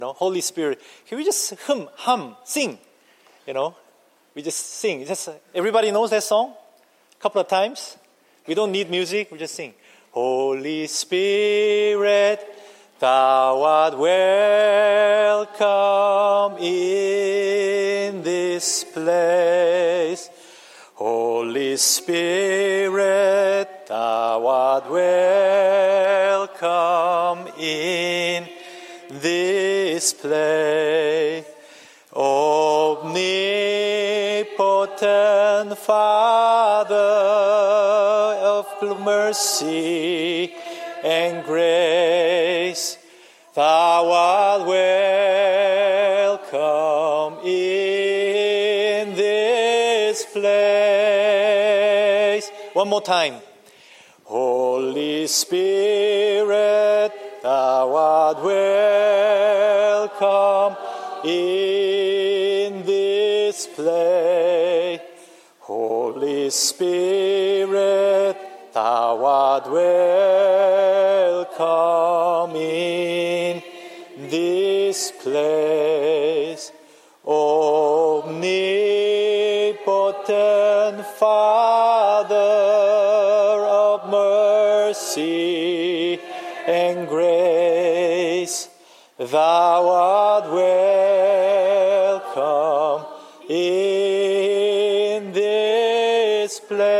Holy Spirit, can we just hum, sing? We just sing. Everybody knows that song? A couple of times. We don't need music. We just sing. Holy Spirit, thou art welcome in this place. Holy Spirit, thou art welcome in this place. Omnipotent Father of mercy and grace, thou art welcome in this place. One more time. Holy Spirit, thou art welcome in this place. Holy Spirit, thou art welcome in this place. Omnipotent Father of mercy and grace, thou art welcome in this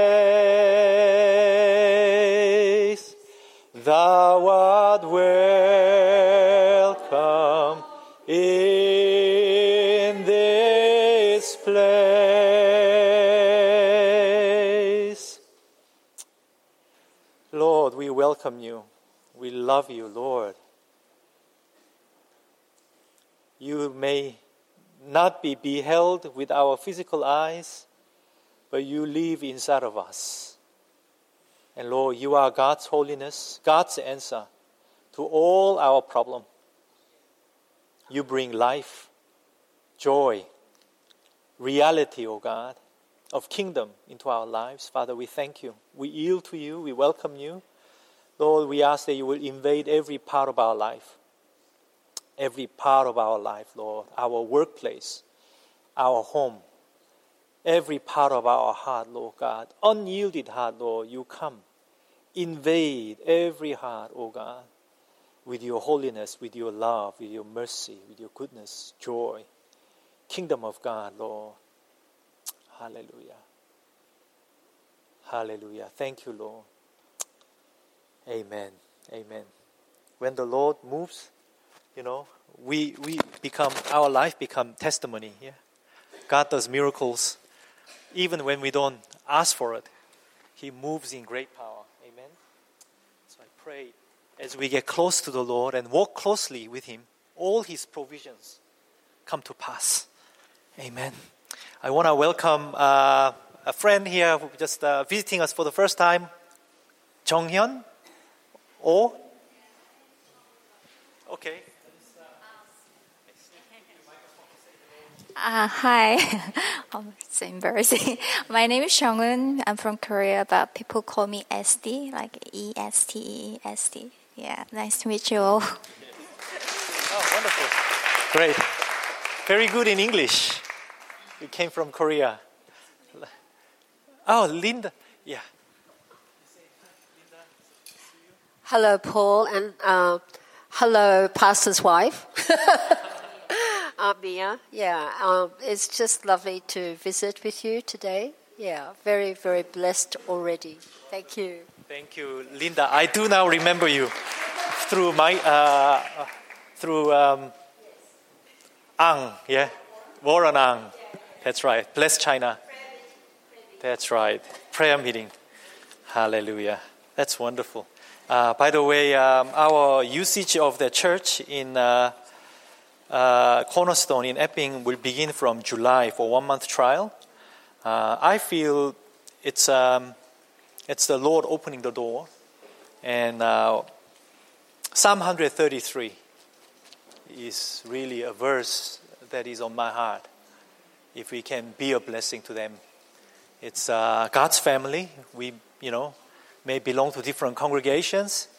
place. Thou art welcome in this place. Lord, we welcome you. We love you, Lord. You may not be beheld with our physical eyes, but you live inside of us. And Lord, you are God's holiness, God's answer to all our problems. You bring life, joy, reality, O God, of kingdom into our lives. Father, we thank you. We yield to you. We welcome you. Lord, we ask that you will invade every part of our life. Every part of our life, Lord. Our workplace, our home, every part of our heart, Lord God. Unyielded heart, Lord, you come. Invade every heart, O God, with your holiness, with your love, with your mercy, with your goodness, joy. Kingdom of God, Lord. Hallelujah. Hallelujah. Thank you, Lord. Amen. Amen. When the Lord moves, we become, our life become testimony. Yeah? God does miracles even when we don't ask for it. He moves in great power. Amen. So I pray as we get close to the Lord and walk closely with Him, all His provisions come to pass. Amen. I want to welcome a friend here who just visiting us for the first time. Jonghyun? Oh? Okay. Hi. It's embarrassing. My name is Seung-eun. I'm from Korea, but people call me SD, like E-S-T-E-S-D. Yeah, nice to meet you all. Oh, wonderful. Great. Very good in English. You came from Korea. Oh, Linda. Yeah. Hello, Paul, and hello, Pastor's wife. Mia. Yeah, it's just lovely to visit with you today. Yeah, very, very blessed already. Thank you. Thank you, Linda. I do now remember you through Ang, yeah, Warren Ang. That's right. Bless China. That's right. Prayer meeting. Hallelujah. That's wonderful. By the way, our usage of the church in Cornerstone in Epping will begin from July for 1 month trial. I feel it's the Lord opening the door, and Psalm 133 is really a verse that is on my heart. If we can be a blessing to them, it's God's family. We may belong to different congregations,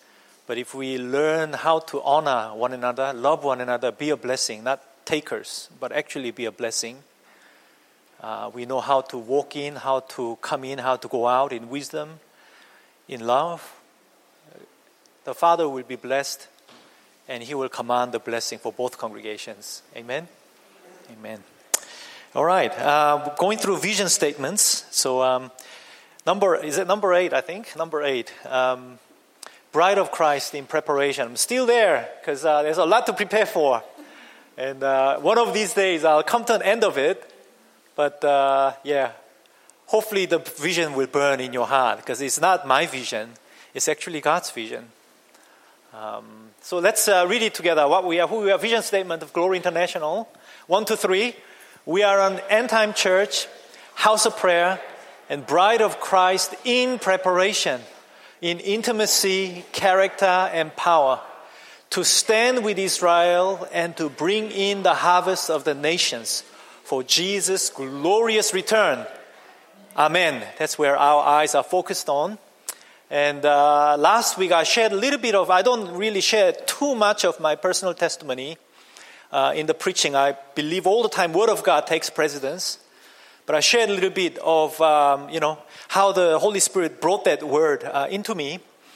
But if we learn how to honor one another, love one another, be a blessing, not takers, but actually be a blessing, we know how to walk in, how to come in, how to go out in wisdom, in love, the Father will be blessed, and He will command the blessing for both congregations. Amen? Amen. All right, going through vision statements. So number 8, I think? Number 8. Bride of Christ in preparation. I'm still there because there's a lot to prepare for. And one of these days I'll come to an end of it. But hopefully the vision will burn in your heart because it's not my vision. It's actually God's vision. So let's read it together. Who we are, vision statement of Glory International. 1, 2, 3. We are an end-time church, house of prayer, and bride of Christ in preparation, in intimacy, character, and power, to stand with Israel and to bring in the harvest of the nations for Jesus' glorious return. Amen. That's where our eyes are focused on. And last week I shared a little bit of, I don't really share too much of my personal testimony in the preaching. I believe all the time Word of God takes precedence. But I shared a little bit of, how the Holy Spirit brought that word into me.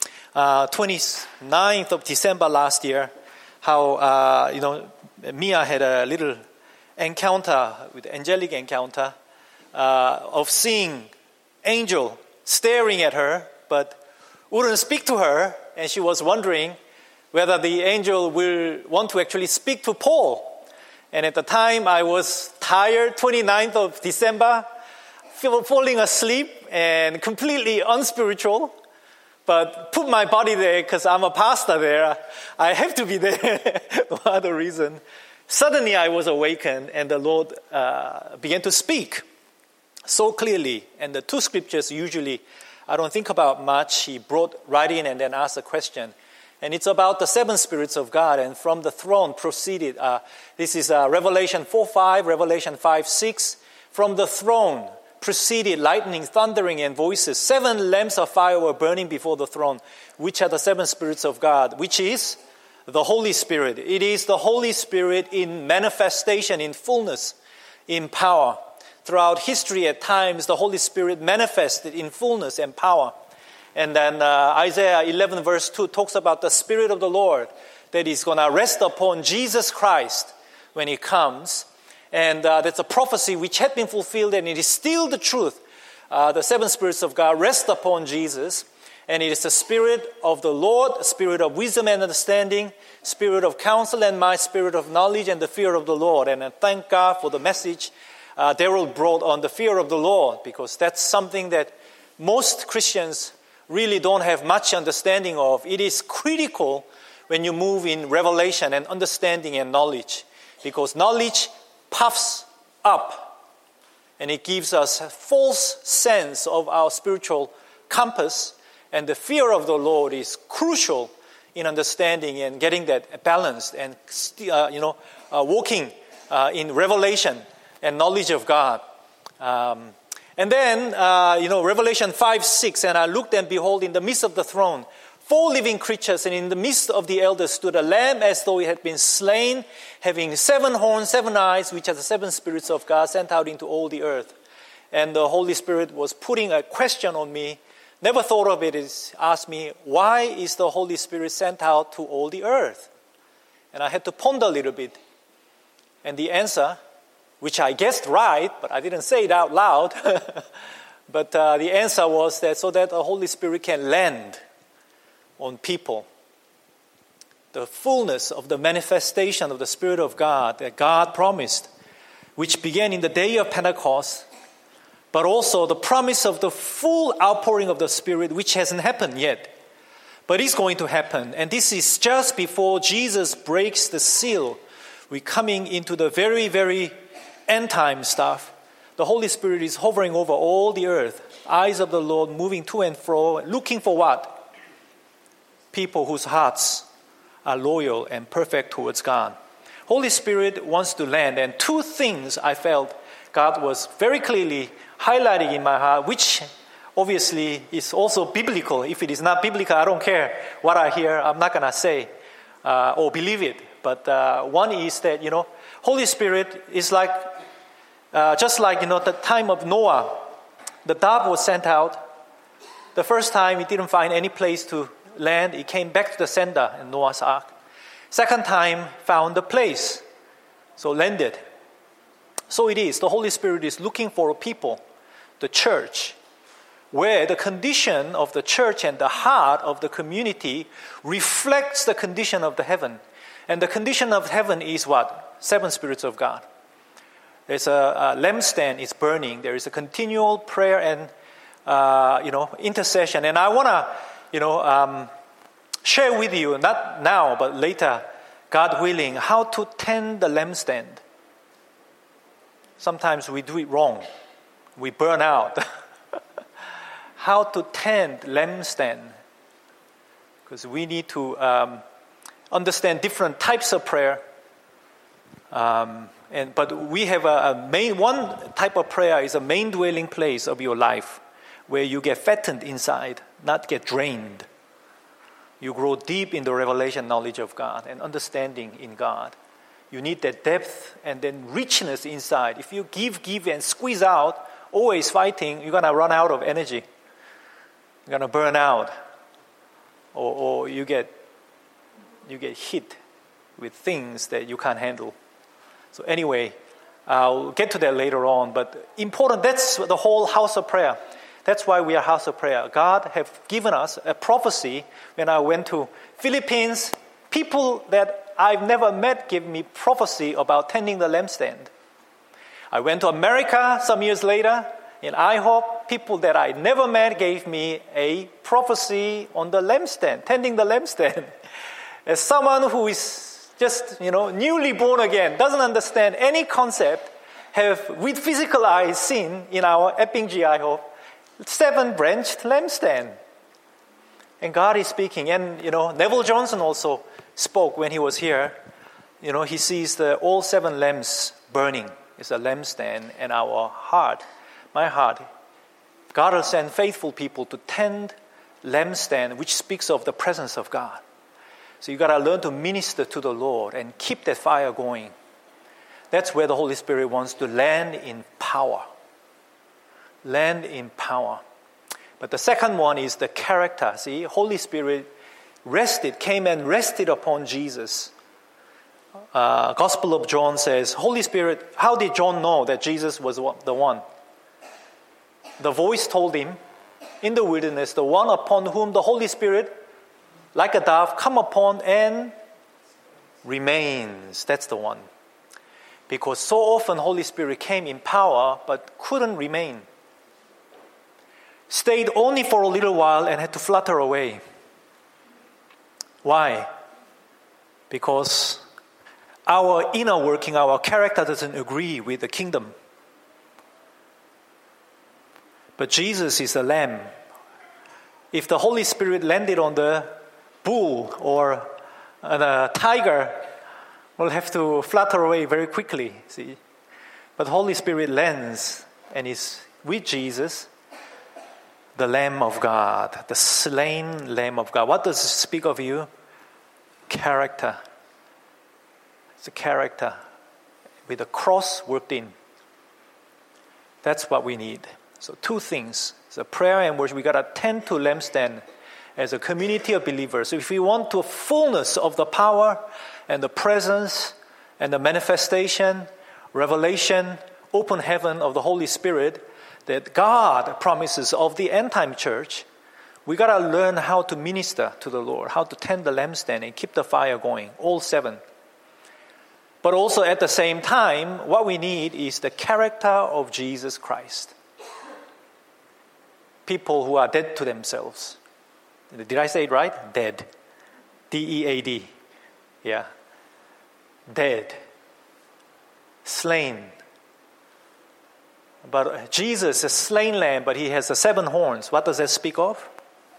29th of December last year, how, Mia had a little encounter, with angelic encounter, of seeing angel staring at her, but wouldn't speak to her, and she was wondering whether the angel will want to actually speak to Paul. And at the time, I was tired, 29th of December, falling asleep and completely unspiritual, but put my body there because I'm a pastor there. I have to be there, no other reason. Suddenly, I was awakened, and the Lord began to speak so clearly. And the two scriptures usually I don't think about much. He brought right in and then asked a question. And it's about the seven spirits of God, and from the throne proceeded. This is Revelation 4:5, Revelation 5:6. From the throne proceeded lightning, thundering, and voices. 7 lamps of fire were burning before the throne, which are the seven spirits of God, which is the Holy Spirit. It is the Holy Spirit in manifestation, in fullness, in power. Throughout history, at times, the Holy Spirit manifested in fullness and power. And then Isaiah 11 verse 2 talks about the Spirit of the Lord that is going to rest upon Jesus Christ when He comes. And that's a prophecy which had been fulfilled, and it is still the truth. The seven spirits of God rest upon Jesus. And it is the Spirit of the Lord, Spirit of wisdom and understanding, Spirit of counsel and might, Spirit of knowledge and the fear of the Lord. And I thank God for the message Daryl brought on the fear of the Lord, because that's something that most Christians really don't have much understanding of. It is critical when you move in revelation and understanding and knowledge, because knowledge puffs up and it gives us a false sense of our spiritual compass, and the fear of the Lord is crucial in understanding and getting that balanced and walking in revelation and knowledge of God. And then, Revelation 5:6, and I looked, and behold, in the midst of the throne, 4 living creatures, and in the midst of the elders stood a lamb as though it had been slain, having 7 horns, 7 eyes, which are the 7 spirits of God sent out into all the earth. And the Holy Spirit was putting a question on me. Never thought of it. It asked me, why is the Holy Spirit sent out to all the earth? And I had to ponder a little bit. And the answer, which I guessed right, but I didn't say it out loud. But the answer was that so that the Holy Spirit can land on people. The fullness of the manifestation of the Spirit of God that God promised, which began in the day of Pentecost, but also the promise of the full outpouring of the Spirit, which hasn't happened yet, but is going to happen. And this is just before Jesus breaks the seal. We're coming into the very, very end time stuff. The Holy Spirit is hovering over all the earth. Eyes of the Lord moving to and fro, looking for what? People whose hearts are loyal and perfect towards God. Holy Spirit wants to land, and 2 things I felt God was very clearly highlighting in my heart, which obviously it's also biblical. If it is not biblical, I don't care what I hear. I'm not going to say or believe it. But one is that, Holy Spirit is like, just like, the time of Noah. The dove was sent out. The first time it didn't find any place to land. It came back to the sender in Noah's ark. Second time found a place. So landed. So it is. The Holy Spirit is looking for a people, the church, where the condition of the church and the heart of the community reflects the condition of the heaven. And the condition of heaven is what? 7 spirits of God. There's a lampstand is burning. There is a continual prayer and intercession. And I want to share with you, not now but later, God willing, how to tend the lampstand. Sometimes we do it wrong. We burn out. How to tend lampstand. Because we need to understand different types of prayer. But we have one type of prayer is a main dwelling place of your life, where you get fattened inside, not get drained. You grow deep in the revelation knowledge of God and understanding in God. You need that depth and then richness inside. If you give and squeeze out, always fighting, you're going to run out of energy. You're going to burn out. Or you get hit with things that you can't handle. So anyway, I'll get to that later on. But important, that's the whole house of prayer. That's why we are house of prayer. God have given us a prophecy. When I went to Philippines, people that I've never met gave me prophecy about tending the lampstand. I went to America some years later. In IHOP, people that I never met gave me a prophecy on the lampstand, tending the lampstand. As someone who is just, newly born again, doesn't understand any concept, have with physical eyes seen in our Epping-G IHOP 7-branched lampstand. And God is speaking. And, Neville Johnson also spoke when he was here. He sees all 7 lamps burning. It's a lampstand, and our heart, my heart, God will send faithful people to tend lampstand, which speaks of the presence of God. So you got to learn to minister to the Lord and keep that fire going. That's where the Holy Spirit wants to land in power. Land in power. But the second one is the character. See, Holy Spirit came and rested upon Jesus. Gospel of John says, Holy Spirit, how did John know that Jesus was the one? The voice told him in the wilderness, the one upon whom the Holy Spirit, like a dove, come upon and remains. That's the one. Because so often Holy Spirit came in power but couldn't remain. Stayed only for a little while and had to flutter away. Why? Because our inner working, our character doesn't agree with the kingdom. But Jesus is the lamb. If the Holy Spirit landed on the bull or the tiger, we'll have to flutter away very quickly. See, but Holy Spirit lands and is with Jesus, the Lamb of God, the slain Lamb of God. What does it speak of you? Character. It's a character with a cross worked in. That's what we need. So 2 things. So prayer and worship. We got to tend to lampstand as a community of believers. So if we want to fullness of the power and the presence and the manifestation, revelation, open heaven of the Holy Spirit that God promises of the end-time church, we got to learn how to minister to the Lord, how to tend the lampstand and keep the fire going, all 7. But also at the same time, what we need is the character of Jesus Christ. People who are dead to themselves. Did I say it right? Dead. D-E-A-D. Yeah. Dead. Slain. But Jesus is a slain lamb, but he has the 7 horns. What does that speak of?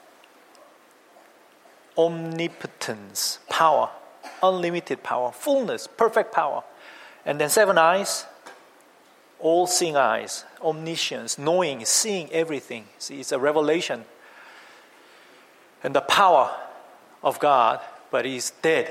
Omnipotence, power, unlimited power, fullness, perfect power. And then 7 eyes, all-seeing eyes, omniscience, knowing, seeing everything. See, it's a revelation. And the power of God, but he's dead.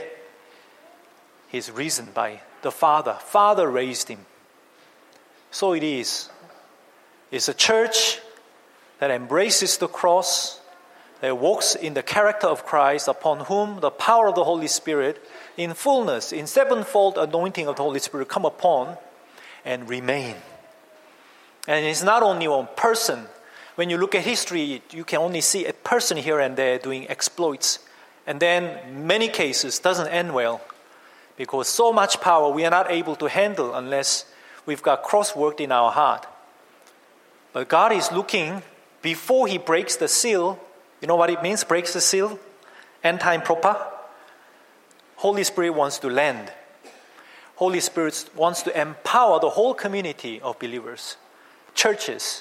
He's risen by the Father. Father raised him. So it is. It's a church that embraces the cross, that walks in the character of Christ, upon whom the power of the Holy Spirit in fullness, in sevenfold anointing of the Holy Spirit come upon and remain. And it's not only one person. When you look at history, you can only see a person here and there doing exploits. And then many cases doesn't end well, because so much power we are not able to handle unless we've got cross worked in our heart. But God is looking before he breaks the seal. You know what it means, breaks the seal? End time proper. Holy Spirit wants to land. Holy Spirit wants to empower the whole community of believers, churches,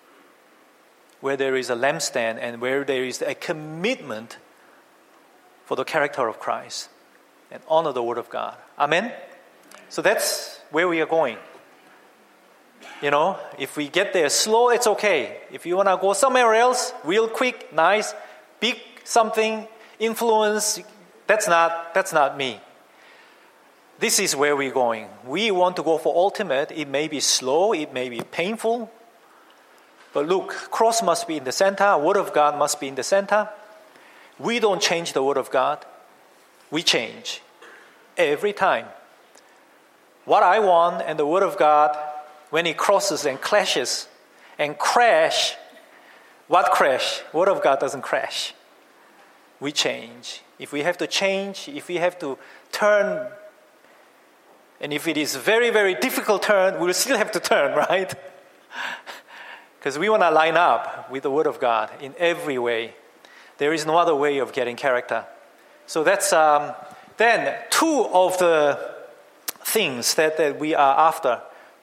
where there is a lampstand and where there is a commitment for the character of Christ and honor the Word of God. Amen? So that's where we are going. You know, if we get there slow, it's okay. If you want to go somewhere else, real quick, nice, big something, influence, that's not me. This is where we're going. We want to go for ultimate. It may be slow, it may be painful. But look, cross must be in the center, Word of God must be in the center. We don't change the Word of God. We change every time. What I want and the Word of God, when it crosses and clashes and crash, what crash? Word of God doesn't crash. We change. If we have to change, if we have to turn, and if it is very, very difficult turn, we'll still have to turn, right? Because we want to line up with the Word of God in every way. There is no other way of getting character. So that's then two of the things that we are after.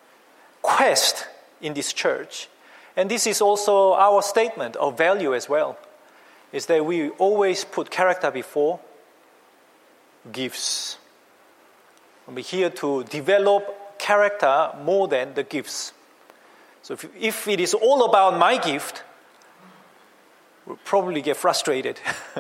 Quest in this church. And this is also our statement of value as well, is that we always put character before gifts. We're here to develop character more than the gifts. So if it is all about my gift, we'll probably get frustrated.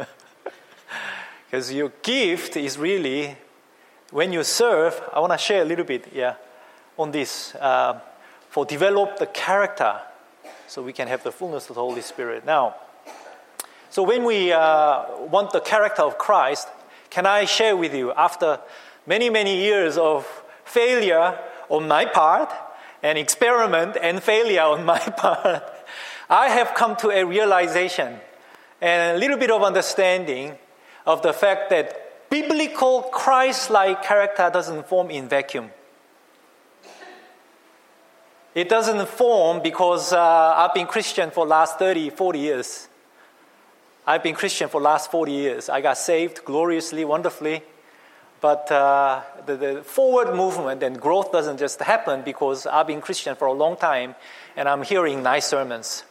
Because your gift is really, when you serve, I want to share a little bit on this, for develop the character so we can have the fullness of the Holy Spirit. Now, so when we want the character of Christ, can I share with you, after many, many years of failure on my part, and experiment and failure on my part, I have come to a realization and a little bit of understanding of the fact that biblical Christ-like character doesn't form in vacuum. It doesn't form because I've been Christian for the last 30, 40 years. I've been Christian for the last 40 years. I got saved gloriously, wonderfully. But the forward movement and growth doesn't just happen because I've been Christian for a long time and I'm hearing nice sermons.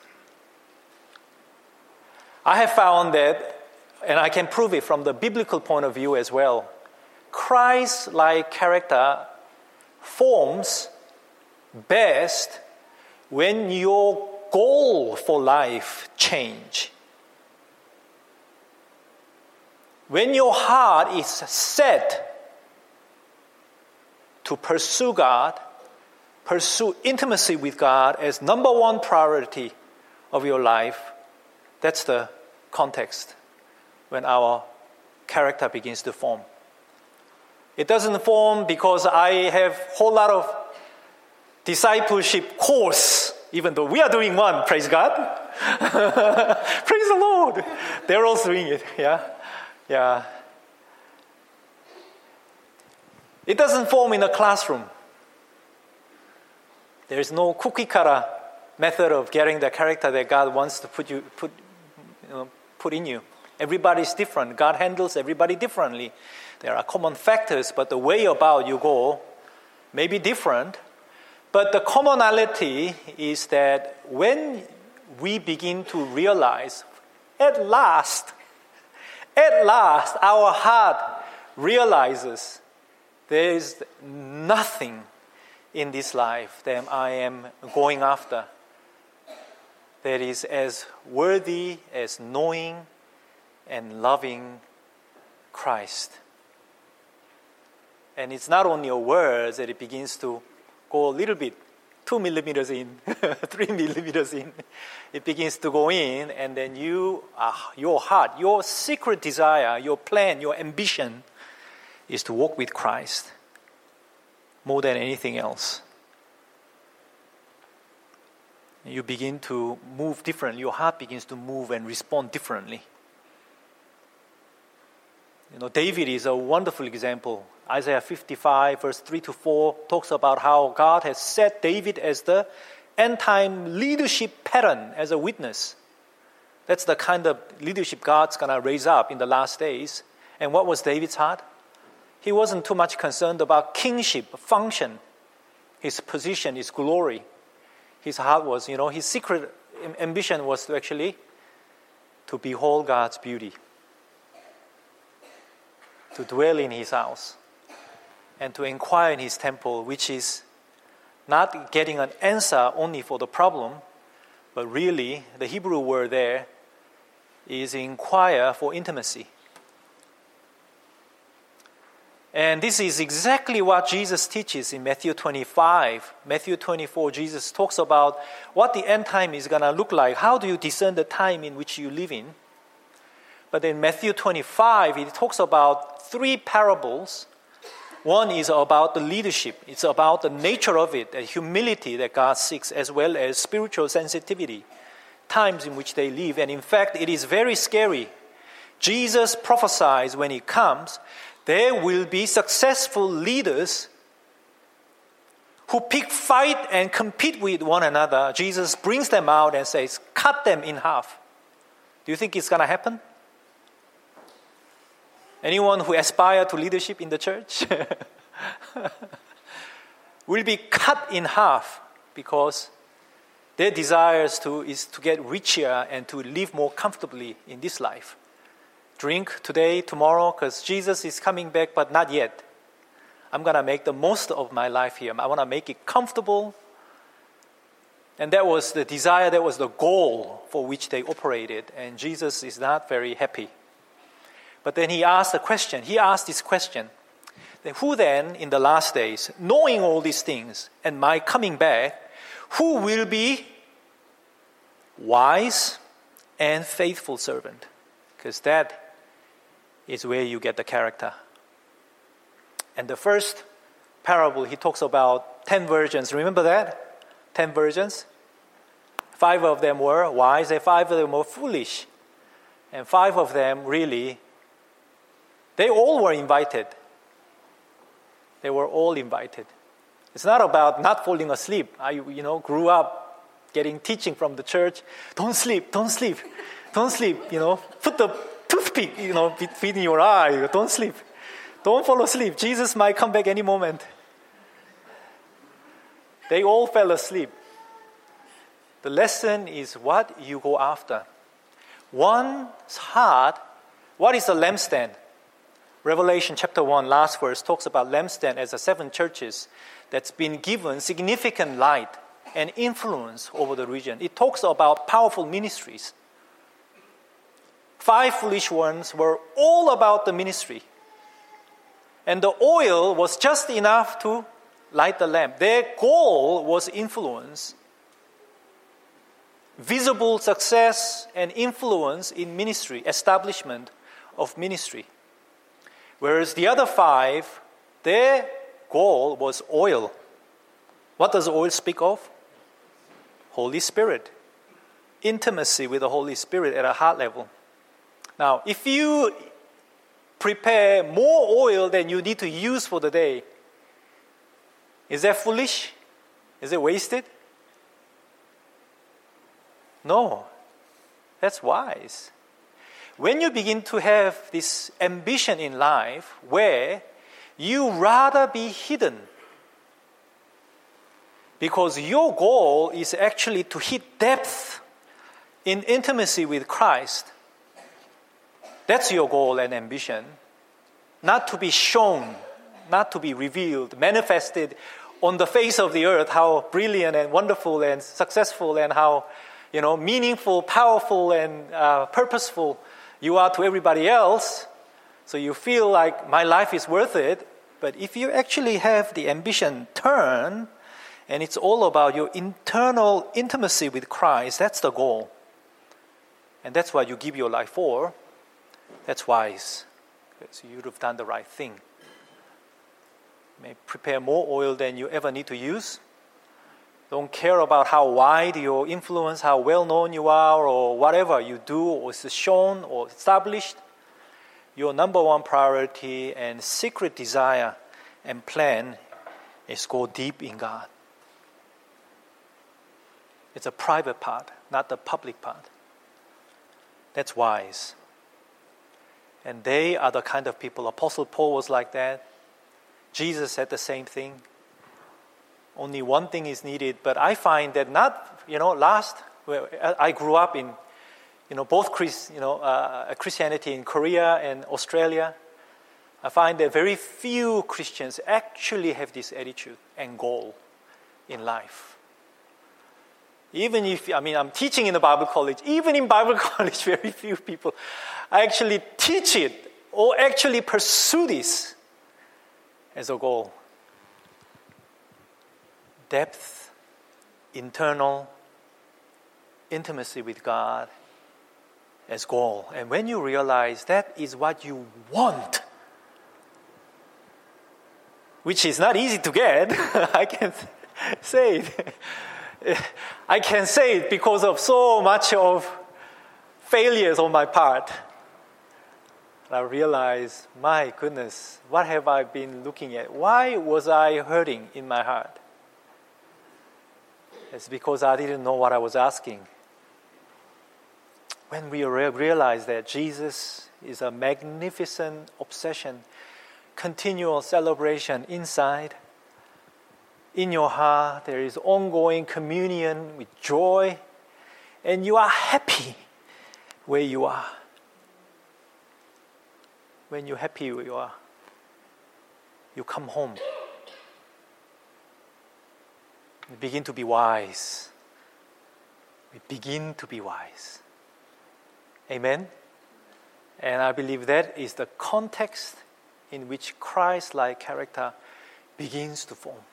I have found that, and I can prove it from the biblical point of view as well, Christ-like character forms best when your goal for life change. When your heart is set to pursue God, pursue intimacy with God as number one priority of your life, that's the context when our character begins to form. It doesn't form because I have a whole lot of discipleship course, even though we are doing one, praise God. Praise the Lord. They're all doing it, yeah. It doesn't form in a classroom. There is no cookie cutter method of getting the character that God wants to put in you. Everybody's different. God handles everybody differently. There are common factors, but the way about you go may be different. But the commonality is that when we begin to realize, at last, our heart realizes there is nothing in this life that I am going after that is as worthy as knowing and loving Christ. And it's not only your words that it begins to go a little bit, 2 millimeters in, 3 millimeters in. It begins to go in, and then your heart, your secret desire, your plan, your ambition is to walk with Christ more than anything else. You begin to move differently. Your heart begins to move and respond differently. David is a wonderful example. Isaiah 55, verse 3-4, talks about how God has set David as the end-time leadership pattern, as a witness. That's the kind of leadership God's going to raise up in the last days. And what was David's heart? He wasn't too much concerned about kingship, function, his position, his glory. His heart was, his secret ambition was to behold God's beauty, to dwell in his house, and to inquire in his temple, which is not getting an answer only for the problem, but really the Hebrew word there is inquire for intimacy. And this is exactly what Jesus teaches in Matthew 25. Matthew 24, Jesus talks about what the end time is going to look like. How do you discern the time in which you live in? But in Matthew 25, he talks about 3 parables. One is about the leadership. It's about the nature of it, the humility that God seeks, as well as spiritual sensitivity, times in which they live. And in fact, it is very scary. Jesus prophesies when he comes, there will be successful leaders who pick fight and compete with one another. Jesus brings them out and says, cut them in half. Do you think it's going to happen? Anyone who aspires to leadership in the church will be cut in half because their desire is to get richer and to live more comfortably in this life. Drink today, tomorrow, because Jesus is coming back, but not yet. I'm going to make the most of my life here. I want to make it comfortable. And that was the desire, that was the goal for which they operated. And Jesus is not very happy. But then he asked this question. Then who then, in the last days, knowing all these things and my coming back, who will be wise and faithful servant? Because that is where you get the character. And the first parable, he talks about 10 virgins. Remember that? 10 virgins. 5 of them were wise and 5 of them were foolish. And 5 of them really, they all were invited. They were all invited. It's not about not falling asleep. I grew up getting teaching from the church. Don't sleep. Put the toothpick, between your eye. Don't sleep. Don't fall asleep. Jesus might come back any moment. They all fell asleep. The lesson is what you go after. One's heart, what is a lampstand? Revelation chapter 1, last verse, talks about lampstand as the 7 churches that's been given significant light and influence over the region. It talks about powerful ministries. 5 foolish ones were all about the ministry. And the oil was just enough to light the lamp. Their goal was influence, visible success and influence in ministry, establishment of ministry. Whereas the other 5, their goal was oil. What does oil speak of? Holy Spirit. Intimacy with the Holy Spirit at a heart level. Now, if you prepare more oil than you need to use for the day, is that foolish? Is it wasted? No, that's wise. When you begin to have this ambition in life where you rather be hidden because your goal is actually to hit depth in intimacy with Christ, that's your goal and ambition. Not to be shown, not to be revealed, manifested on the face of the earth how brilliant and wonderful and successful and how, meaningful, powerful, and purposeful you are to everybody else. So you feel like my life is worth it. But if you actually have the ambition turn, and it's all about your internal intimacy with Christ, that's the goal. And that's what you give your life for. That's wise. So you'd have done the right thing. You may prepare more oil than you ever need to use. Don't care about how wide your influence, how well known you are, or whatever you do, or is shown or established. Your number one priority and secret desire and plan is go deep in God. It's a private part, not the public part. That's wise. And they are the kind of people, Apostle Paul was like that. Jesus said the same thing. Only one thing is needed, but I find that I grew up in, both Christianity in Korea and Australia. I find that very few Christians actually have this attitude and goal in life. Even if, I'm teaching in a Bible college, even in Bible college, very few people actually teach it or actually pursue this as a goal. Depth, internal intimacy with God as goal. And when you realize that is what you want, which is not easy to get, I can say it. I can say it because of so much of failures on my part. I realize, my goodness, what have I been looking at? Why was I hurting in my heart? It's because I didn't know what I was asking. When we realize that Jesus is a magnificent obsession, continual celebration inside, in your heart, there is ongoing communion with joy, and you are happy where you are. When you're happy where you are, you come home. You begin to be wise. We begin to be wise. Amen? And I believe that is the context in which Christ-like character begins to form.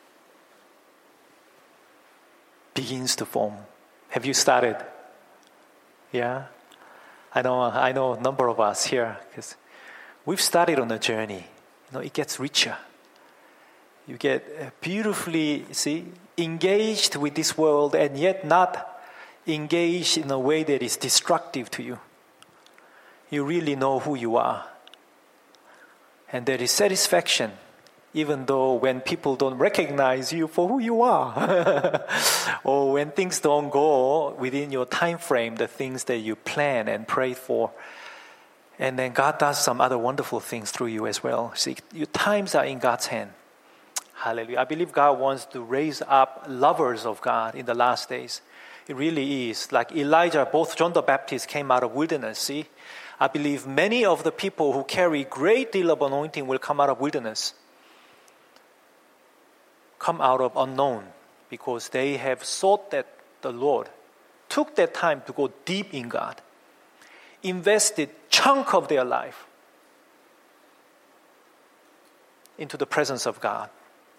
Begins to form. Have you started? Yeah? I know a number of us here, because we've started on a journey. It gets richer. You get beautifully, engaged with this world and yet not engaged in a way that is destructive to you. You really know who you are. And there is satisfaction, even though when people don't recognize you for who you are, or when things don't go within your time frame, the things that you plan and pray for. And then God does some other wonderful things through you as well. See, your times are in God's hand. Hallelujah. I believe God wants to raise up lovers of God in the last days. It really is. Like Elijah, both John the Baptist came out of wilderness. See, I believe many of the people who carry great deal of anointing will come out of wilderness. Come out of unknown, because they have sought that the Lord, took that time to go deep in God, invested chunk of their life into the presence of God.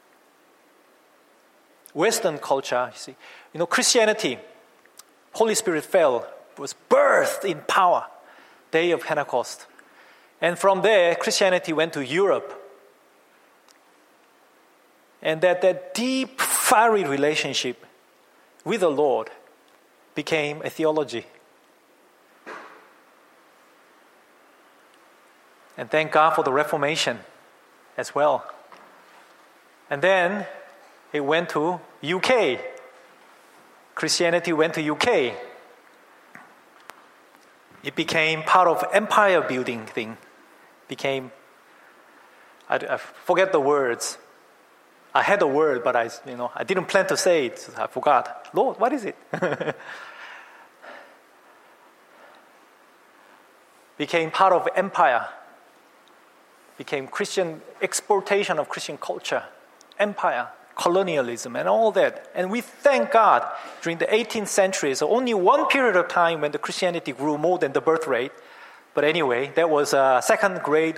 Western culture, Christianity, Holy Spirit fell, was birthed in power, day of Pentecost. And from there, Christianity went to Europe. And that deep, fiery relationship with the Lord became a theology. And thank God for the Reformation as well. And then it went to UK. Christianity went to UK. It became part of empire building thing. I forget the words. I had a word, but I didn't plan to say it. So I forgot. Lord, what is it? Became part of empire. Became Christian exportation of Christian culture. Empire. colonialism and all that. And we thank God during the 18th century, so only one period of time when the Christianity grew more than the birth rate. But anyway, there was a second great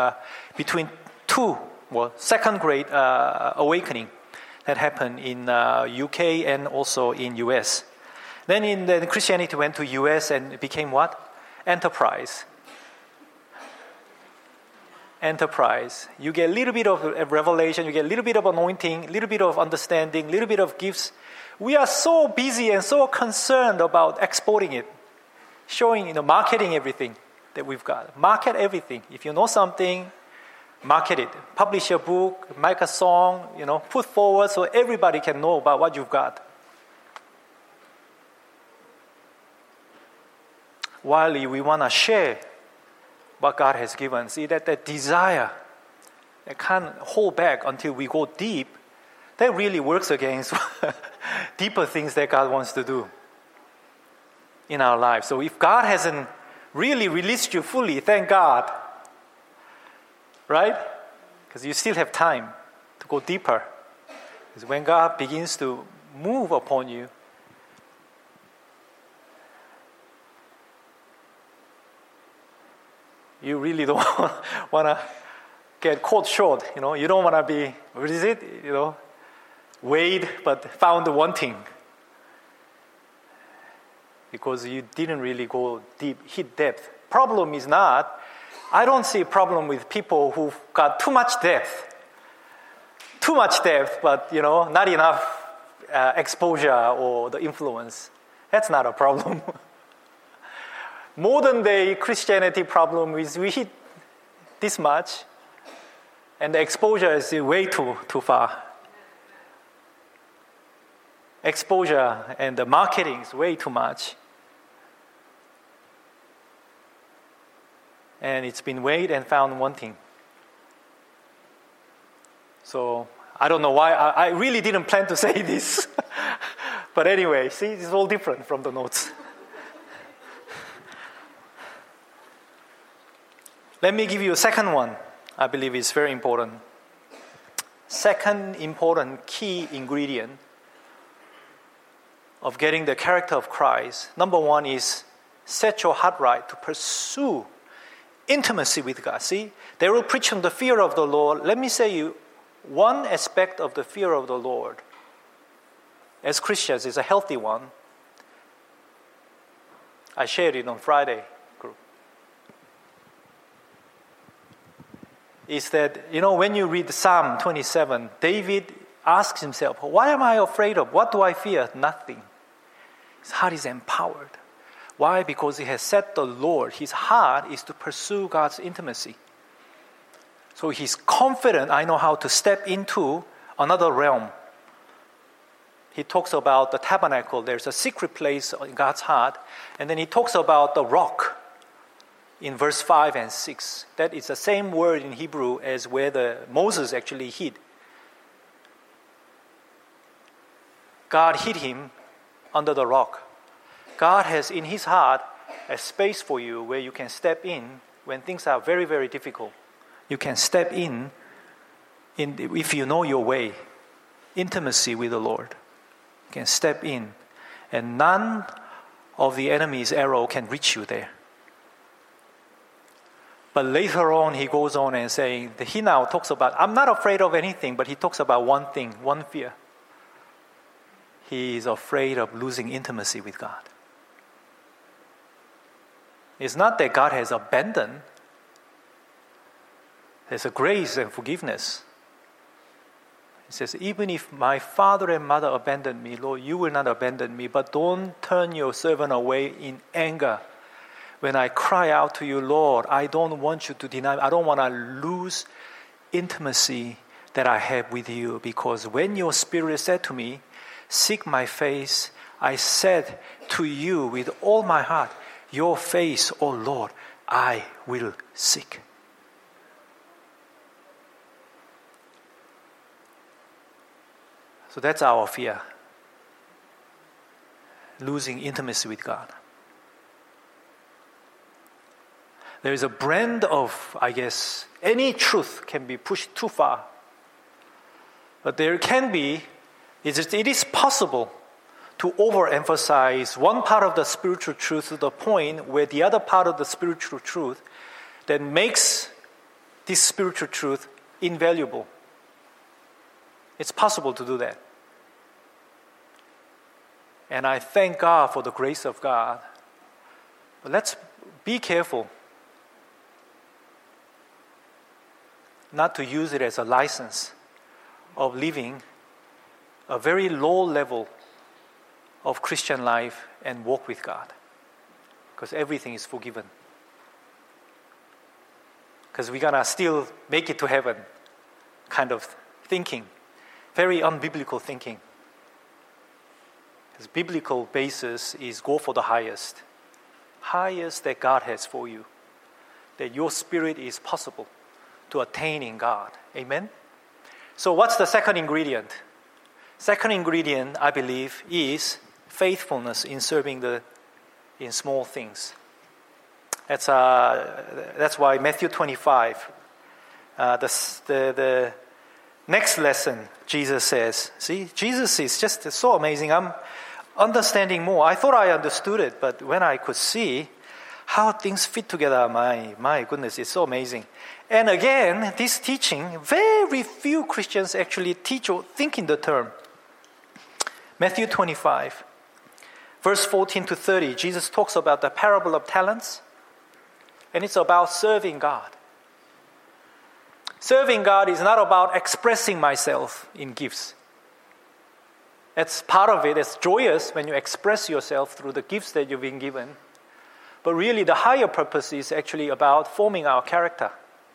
awakening that happened in UK and also in US. Then Christianity went to US and it became what? Enterprise. You get a little bit of revelation, you get a little bit of anointing, a little bit of understanding, a little bit of gifts. We are so busy and so concerned about exporting it, showing, marketing everything that we've got. Market everything. If you know something, market it. Publish a book, make a song, put forward so everybody can know about what you've got. While we want to share what God has given. See, that desire that can't hold back until we go deep, that really works against deeper things that God wants to do in our lives. So if God hasn't really released you fully, thank God. Right? Because you still have time to go deeper. Because when God begins to move upon you, you really don't want to get caught short. You don't want to be, weighed but found wanting. Because you didn't really go deep, hit depth. Problem is not, I don't see a problem with people who've got too much depth. Too much depth, but not enough exposure or the influence. That's not a problem. Modern day Christianity problem is we hit this much and the exposure is way too far. Exposure and the marketing is way too much. And it's been weighed and found wanting. So I don't know why, I really didn't plan to say this. But anyway, see, it's all different from the notes. Let me give you a second one. I believe is very important. Second important key ingredient of getting the character of Christ. Number one is set your heart right to pursue intimacy with God. See, they will preach on the fear of the Lord. Let me say you, one aspect of the fear of the Lord as Christians is a healthy one. I shared it on Friday group. Is that, when you read Psalm 27, David asks himself, what am I afraid of? What do I fear? Nothing. His heart is empowered. Why? Because he has set the Lord. His heart is to pursue God's intimacy. So he's confident, I know how to step into another realm. He talks about the tabernacle. There's a secret place in God's heart. And then he talks about the rock in verse 5 and 6. That is the same word in Hebrew as where Moses actually hid. God hid him under the rock. God has in his heart a space for you where you can step in when things are very, very difficult. You can step in if you know your way, intimacy with the Lord. You can step in, and none of the enemy's arrow can reach you there. But later on, he goes on and saying, he now talks about, I'm not afraid of anything, but he talks about one thing, one fear. He is afraid of losing intimacy with God. It's not that God has abandoned. There's a grace and forgiveness. He says, even if my father and mother abandon me, Lord, you will not abandon me, but don't turn your servant away in anger. When I cry out to you, Lord, I don't want you to deny me. I don't want to lose intimacy that I have with you, because when your spirit said to me, seek my face, I said to you with all my heart, your face, O Lord, I will seek. So that's our fear. Losing intimacy with God. There is a brand of, any truth can be pushed too far. But there can be, it is possible to overemphasize one part of the spiritual truth to the point where the other part of the spiritual truth that makes this spiritual truth invaluable. It's possible to do that. And I thank God for the grace of God. But let's be careful not to use it as a license of living a very low level of Christian life and walk with God. Because everything is forgiven. Because we're going to still make it to heaven kind of thinking. Very unbiblical thinking. Because biblical basis is go for the highest. Highest that God has for you. That your spirit is possible to attain in God. Amen? So what's the second ingredient? Second ingredient, I believe, is faithfulness in serving in small things. That's why Matthew 25, the next lesson, Jesus says, see, Jesus is just so amazing. I'm understanding more. I thought I understood it, but when I could see how things fit together, my goodness, it's so amazing. And again, this teaching, very few Christians actually teach or think in the term. Matthew 25, verse 14 to 30, Jesus talks about the parable of talents, and it's about serving God. Serving God is not about expressing myself in gifts. That's part of it. It's joyous when you express yourself through the gifts that you've been given. But really, the higher purpose is actually about forming our character.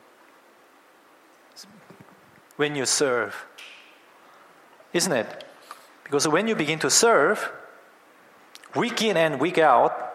When you serve, isn't it? Because when you begin to serve, week in and week out,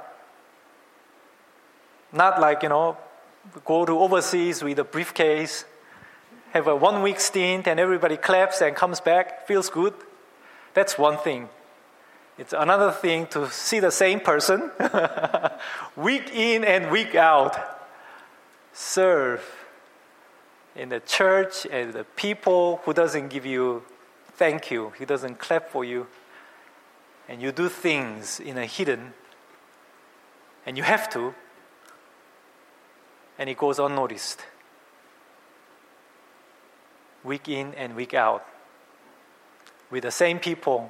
not like, go to overseas with a briefcase, have a 1 week stint and everybody claps and comes back, feels good. That's one thing. It's another thing to see the same person week in and week out serve in the church and the people who doesn't give you thank you, he doesn't clap for you, and you do things in a hidden, and you have to, and it goes unnoticed. Week in and week out with the same people.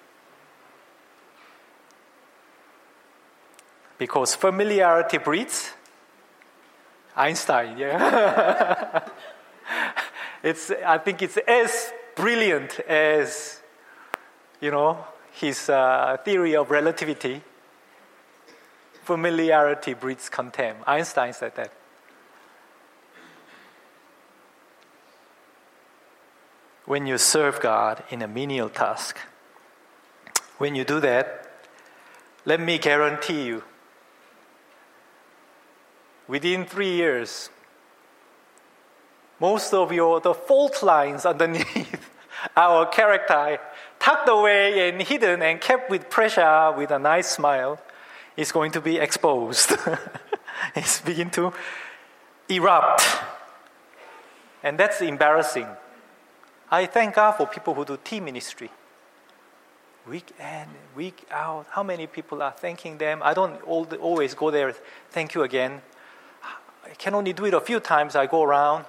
Because familiarity breeds Einstein, yeah. I think it's as brilliant as, his theory of relativity. Familiarity breeds contempt. Einstein said that. When you serve God in a menial task, when you do that, let me guarantee you, within 3 years, most of the fault lines underneath our character, tucked away and hidden and kept with pressure with a nice smile, is going to be exposed. It's begin to erupt. And that's embarrassing. I thank God for people who do team ministry. Week in, week out. How many people are thanking them? I don't always go there, thank you again. I can only do it a few times. I go around,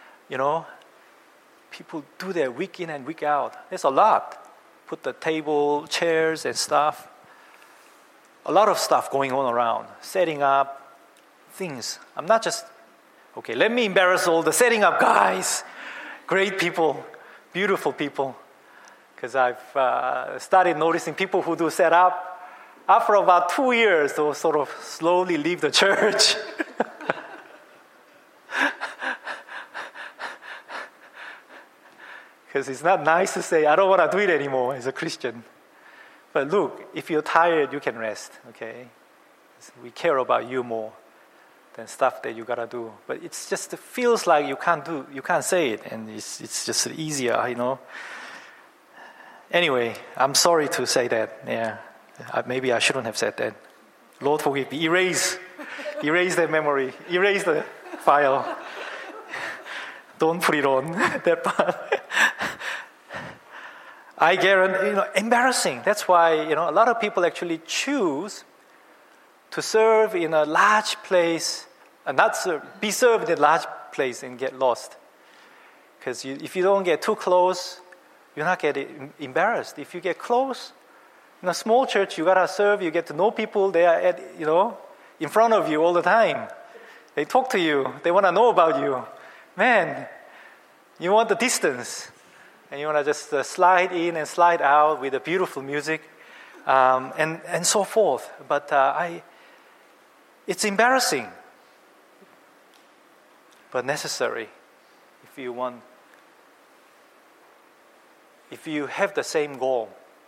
People do that week in and week out. There's a lot. Put the table, chairs and stuff. A lot of stuff going on around. Setting up things. I'm not just, let me embarrass all the setting up guys. Great people. Beautiful people. Because I've started noticing people who do set up. After about 2 years, they'll sort of slowly leave the church. Because it's not nice to say, I don't want to do it anymore as a Christian. But look, if you're tired, you can rest, okay? We care about you more than stuff that you got to do. But it feels like you can't say it, and it's just easier, Anyway, I'm sorry to say that, yeah. Maybe I shouldn't have said that. Lord forgive me. Erase that memory. Erase the file. Don't put it on, that part. I guarantee, embarrassing. That's why, a lot of people actually choose to serve in a large place, be served in a large place and get lost. Because if you don't get too close, you're not getting embarrassed. If you get close, in a small church, you gotta serve, you get to know people, they are in front of you all the time. They talk to you, they wanna know about you. Man, you want the distance. And you want to just slide in and slide out with the beautiful music, and so forth. But it's embarrassing, but necessary. If you have the same goal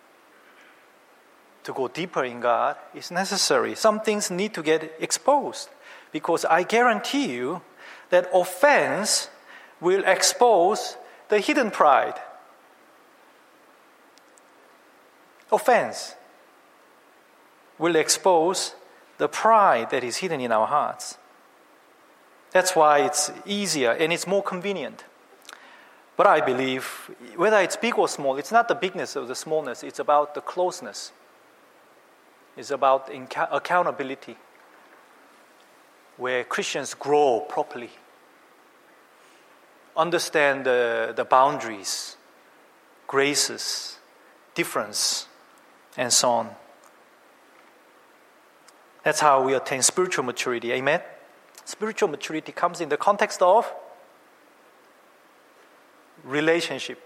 to go deeper in God, it's necessary. Some things need to get exposed, because I guarantee you that offense will expose the hidden pride. Offense will expose the pride that is hidden in our hearts. That's why it's easier and it's more convenient. But I believe, whether it's big or small, it's not the bigness or the smallness, it's about the closeness. It's about accountability, where Christians grow properly, understand the boundaries, graces, difference, and so on. That's how we attain spiritual maturity. Amen? Spiritual maturity comes in the context of relationship.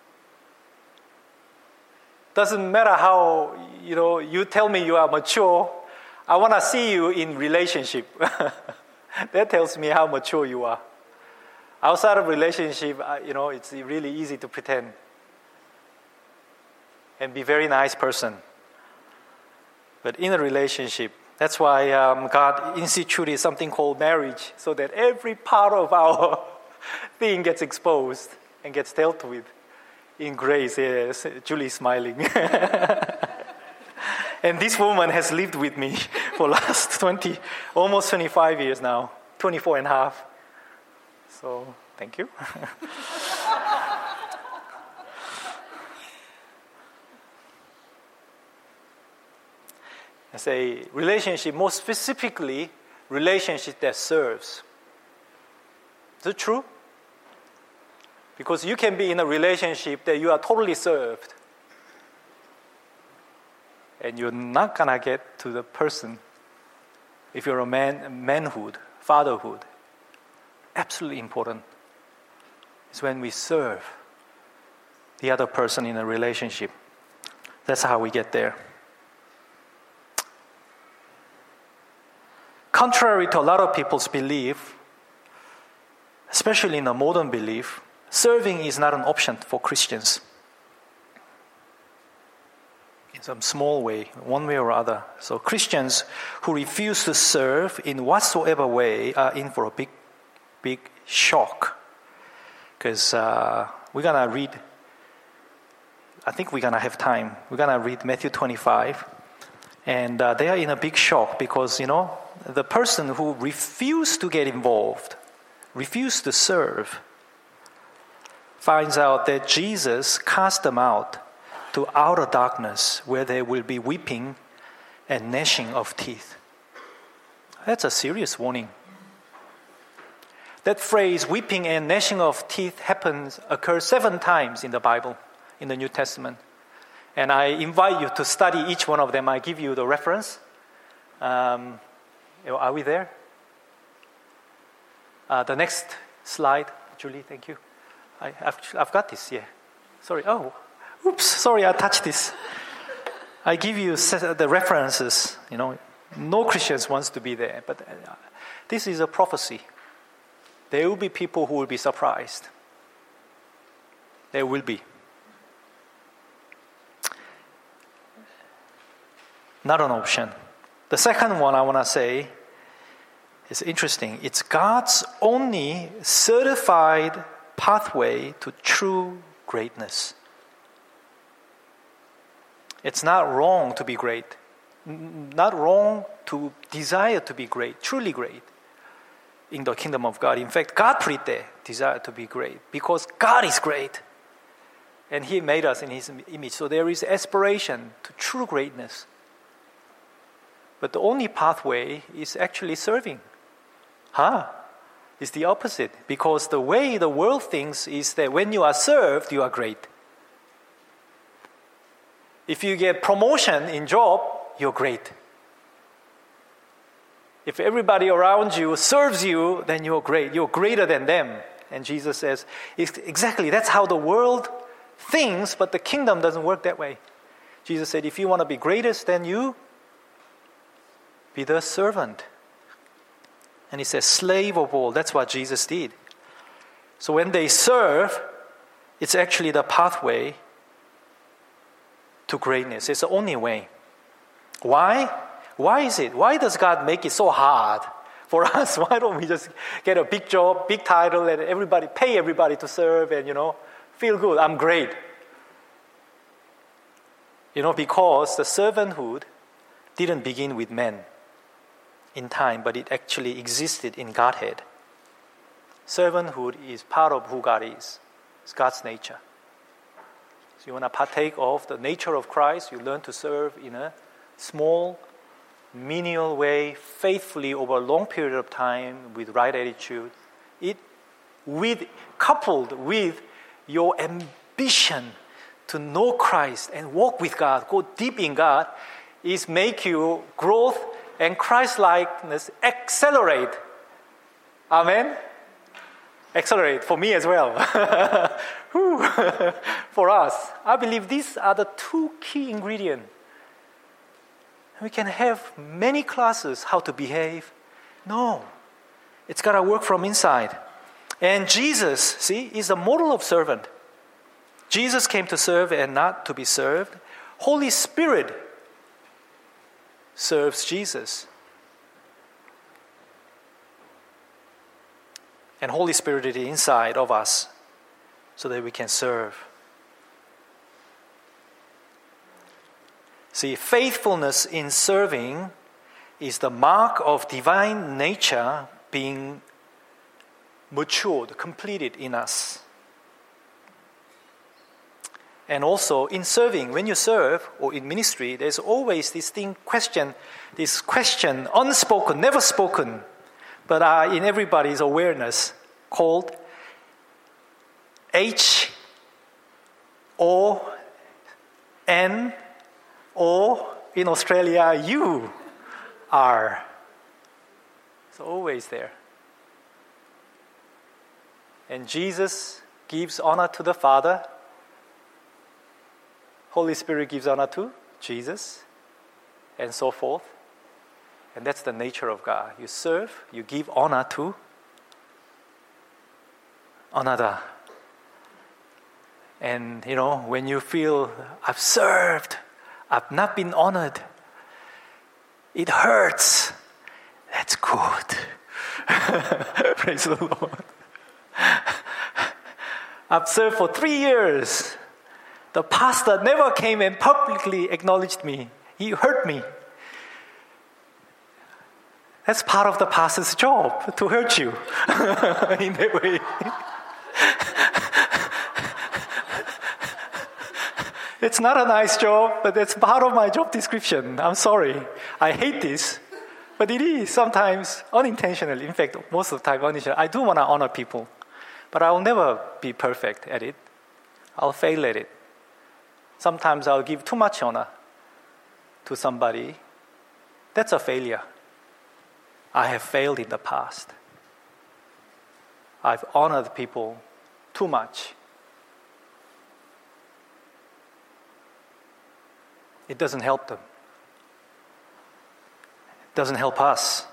Doesn't matter how, you tell me you are mature, I want to see you in relationship. That tells me how mature you are. Outside of relationship, it's really easy to pretend and be a very nice person. But in a relationship, that's why God instituted something called marriage, so that every part of our thing gets exposed and gets dealt with in grace. Yes, Julie's smiling. And this woman has lived with me for last almost 25 years now, 24 and a half. So, thank you. I say relationship, more specifically, relationship that serves. Is it true? Because you can be in a relationship that you are totally served, and you're not gonna get to the person. If you're a manhood, fatherhood, absolutely important is when we serve the other person in a relationship. That's how we get there. Contrary to a lot of people's belief, especially in the modern belief, serving is not an option for Christians. In some small way, one way or other. So Christians who refuse to serve in whatsoever way are in for a big shock. Because we're going to read, I think we're going to have time. We're going to read Matthew 25. And they are in a big shock because, the person who refused to get involved, refused to serve, finds out that Jesus cast them out to outer darkness where there will be weeping and gnashing of teeth. That's a serious warning. That phrase, weeping and gnashing of teeth, occurs 7 times in the Bible, in the New Testament. And I invite you to study each one of them. I give you the reference. Are we there? The next slide, Julie, thank you. I've got this, yeah. Sorry, sorry, I touched this. I give you the references, no Christians wants to be there, but this is a prophecy. There will be people who will be surprised. There will be. Not an option. The second one I want to say is interesting. It's God's only certified pathway to true greatness. It's not wrong to be great. Not wrong to desire to be great, truly great in the kingdom of God. In fact, God put it there, desire to be great, because God is great. And He made us in His image. So there is aspiration to true greatness. But the only pathway is actually serving. It's the opposite. Because the way the world thinks is that when you are served, you are great. If you get promotion in job, you're great. If everybody around you serves you, then you're great. You're greater than them. And Jesus says, exactly, that's how the world thinks, but the kingdom doesn't work that way. Jesus said, if you want to be greatest than you, be the servant. And He says, slave of all. That's what Jesus did. So when they serve, it's actually the pathway to greatness. It's the only way. Why? Why is it? Why does God make it so hard for us? Why don't we just get a big job, big title, and pay everybody to serve and, feel good, I'm great. Because the servanthood didn't begin with men in time, but it actually existed in Godhead. Servanthood is part of who God is. It's God's nature. So you want to partake of the nature of Christ, you learn to serve in a small, menial way, faithfully over a long period of time with right attitude. Coupled with your ambition to know Christ and walk with God, go deep in God, is make you growth and Christ-likeness accelerate. Amen? Accelerate for me as well. For us. I believe these are the two key ingredients. We can have many classes how to behave. No. It's got to work from inside. And Jesus, is a model of servant. Jesus came to serve and not to be served. Holy Spirit serves Jesus. And Holy Spirit is inside of us so that we can serve. See, faithfulness in serving is the mark of divine nature being matured, completed in us. And also in serving, when you serve or in ministry, there's always this question, unspoken, never spoken, but in everybody's awareness, called H-O-N, or in Australia, you are. It's always there. And Jesus gives honor to the Father. Holy Spirit gives honor to Jesus, and so forth. And that's the nature of God. You serve, you give honor to another. And, when you feel, I've served, I've not been honored, it hurts. That's good. Praise the Lord. I've served for 3 years. The pastor never came and publicly acknowledged me. He hurt me. That's part of the pastor's job, to hurt you in that way. It's not a nice job, but it's part of my job description. I'm sorry. I hate this. But it is sometimes unintentionally. In fact, most of the time unintentionally. I do want to honor people, but I will never be perfect at it. I'll fail at it. Sometimes I'll give too much honor to somebody. That's a failure. I have failed in the past. I've honored people too much. It doesn't help them. It doesn't help us.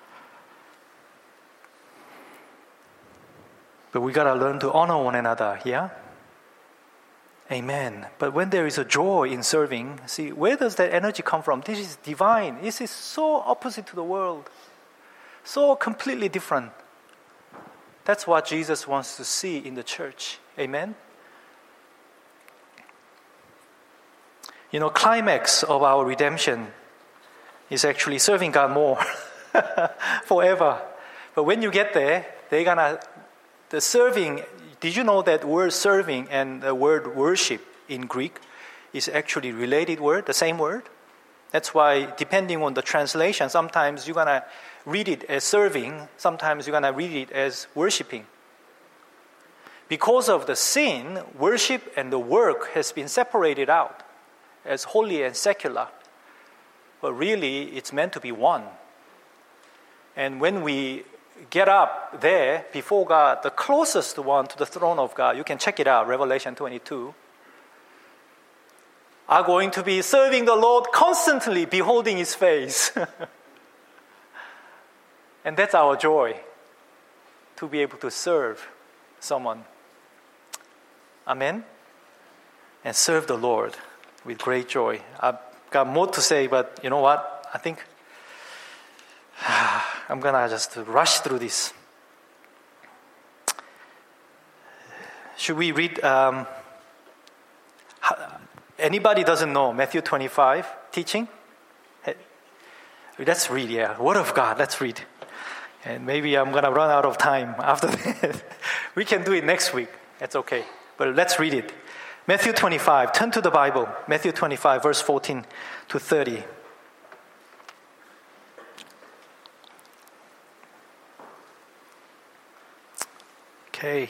But we got to learn to honor one another, yeah? Amen. But when there is a joy in serving, see, where does that energy come from? This is divine. This is so opposite to the world. So completely different. That's what Jesus wants to see in the church. Amen? Climax of our redemption is actually serving God more forever. But when you get there, the serving Did you know that word serving and the word worship in Greek is actually related word, the same word? That's why, depending on the translation, sometimes you're going to read it as serving, sometimes you're going to read it as worshiping. Because of the sin, worship and the work has been separated out as holy and secular. But really, it's meant to be one. And when we get up there before God, the closest one to the throne of God, you can check it out, Revelation 22, are going to be serving the Lord constantly, beholding His face. And that's our joy, to be able to serve someone. Amen? And serve the Lord with great joy. I've got more to say, but you know what? I think I'm going to just rush through this. Should we read... anybody doesn't know Matthew 25 teaching? Let's read, yeah. Word of God, let's read. And maybe I'm going to run out of time after that. We can do it next week. That's okay. But let's read it. Matthew 25. Turn to the Bible. Matthew 25, verse 14 to 30. Okay.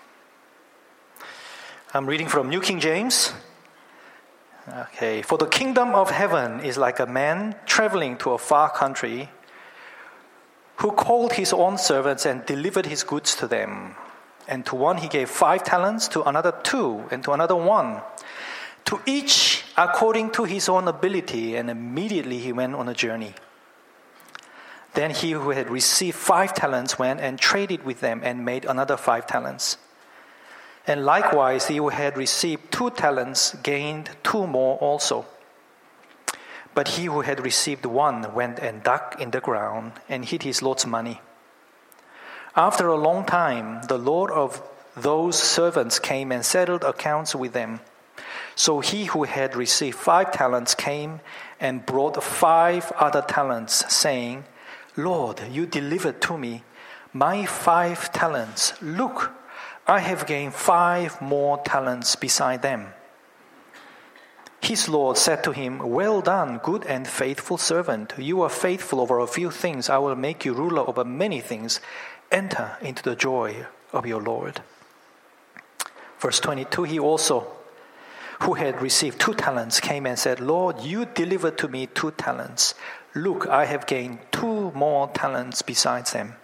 I'm reading from New King James. Okay. For the kingdom of heaven is like a man traveling to a far country who called his own servants and delivered his goods to them. And to one he gave 5 talents, to another 2, and to another 1. To each according to his own ability, and immediately he went on a journey. Then he who had received 5 talents went and traded with them and made another 5 talents. And likewise he who had received 2 talents gained 2 more also. But he who had received 1 went and dug in the ground and hid his Lord's money. After a long time, the Lord of those servants came and settled accounts with them. So he who had received 5 talents came and brought 5 other talents, saying, Lord, you delivered to me my 5 talents. Look, I have gained 5 more talents beside them. His Lord said to him, Well done, good and faithful servant. You are faithful over a few things. I will make you ruler over many things. Enter into the joy of your Lord. Verse 22, he also, who had received 2 talents, came and said, Lord, you delivered to me 2 talents. Look, I have gained 2 more talents besides them.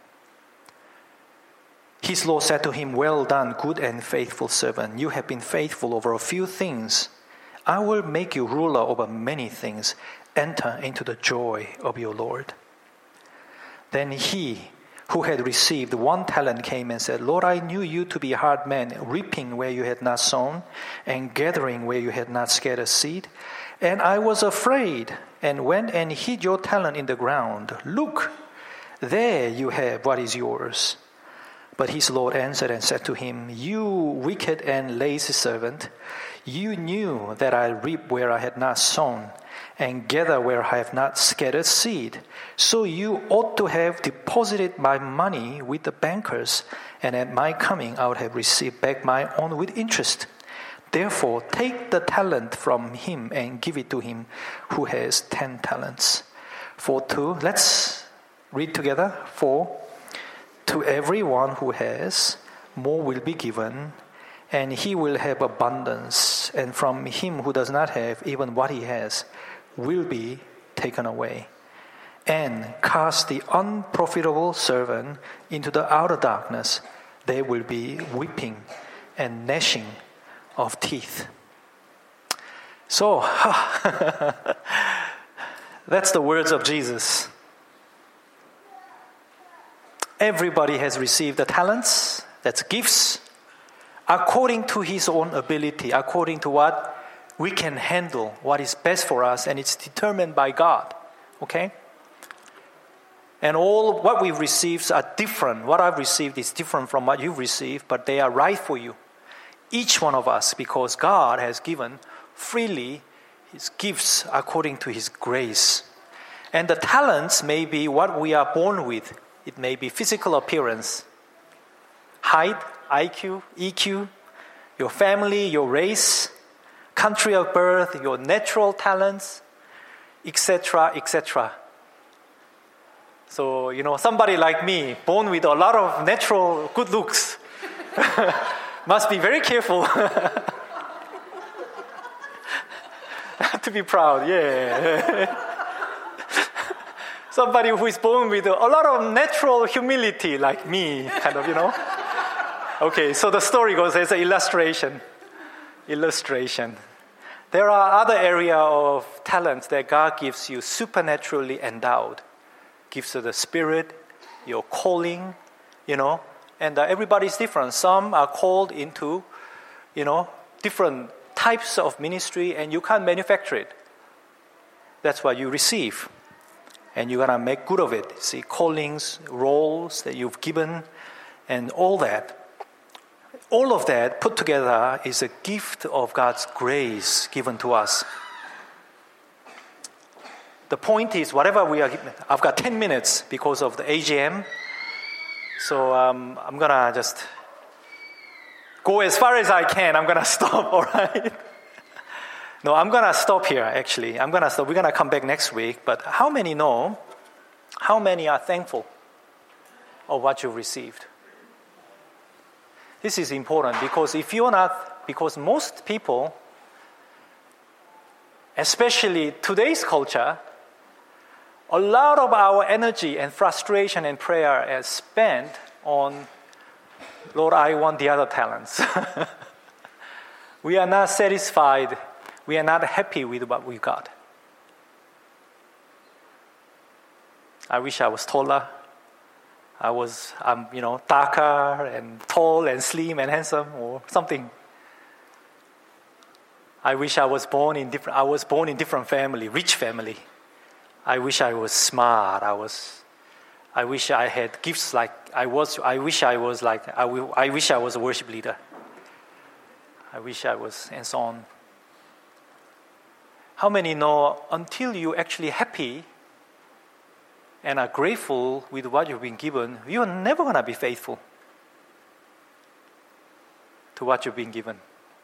His Lord said to him, Well done, good and faithful servant. You have been faithful over a few things. I will make you ruler over many things. Enter into the joy of your Lord. Then he who had received 1 talent came and said, Lord, I knew you to be a hard man, reaping where you had not sown, and gathering where you had not scattered seed. And I was afraid, and went and hid your talent in the ground. Look, there you have what is yours. But his Lord answered and said to him, You wicked and lazy servant, you knew that I reap where I had not sown, and gather where I have not scattered seed. So you ought to have deposited my money with the bankers, and at my coming I would have received back my own with interest. Therefore, take the talent from him and give it to him who has 10 talents. Let's read together. For to everyone who has, more will be given, and he will have abundance. And from him who does not have, even what he has will be taken away. And cast the unprofitable servant into the outer darkness. There will be weeping and gnashing of teeth. So, that's the words of Jesus. Everybody has received the talents, that's gifts, according to his own ability, according to what we can handle, what is best for us, and it's determined by God. Okay? And all what we've received are different. What I've received is different from what you've received, but they are right for you. Each one of us, because God has given freely his gifts according to his grace. And the talents may be what we are born with. It may be physical appearance, height, IQ, EQ, your family, your race, country of birth, your natural talents, etc., etc. So, somebody like me, born with a lot of natural good looks, must be very careful to be proud, yeah. Somebody who is born with a lot of natural humility, like me, kind of, Okay, so the story goes as an illustration. There are other areas of talents that God gives you supernaturally endowed. Gives you the spirit, your calling, and everybody's different. Some are called into, different types of ministry, and you can't manufacture it. That's what you receive. And you're going to make good of it. See, callings, roles that you've given, and all that. All of that put together is a gift of God's grace given to us. The point is, whatever we are given, I've got 10 minutes because of the AGM. So I'm going to just go as far as I can. I'm going to stop, all right? No, I'm going to stop here, actually. I'm going to stop. We're going to come back next week. But how many know, how many are thankful of what you've received? This is important because if you're not, because most people, especially today's culture, a lot of our energy and frustration and prayer is spent on, Lord, I want the other talents. We are not satisfied. We are not happy with what we got. I wish I was taller. I'm darker and tall and slim and handsome or something. I wish I was born in different family, rich family. I wish I was smart. I wish I had gifts like I was. I wish I was a worship leader. I wish I was, and so on. How many know until you're actually happy and are grateful with what you've been given, you're never going to be faithful to what you've been given.